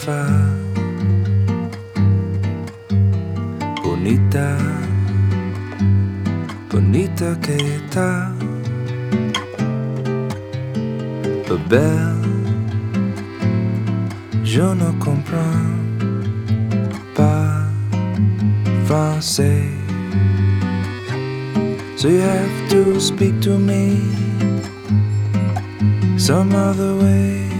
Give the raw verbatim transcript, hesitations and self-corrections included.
fa bonita, bonita que está, belle, je ne comprends pas français. So you have to speak to me some other way.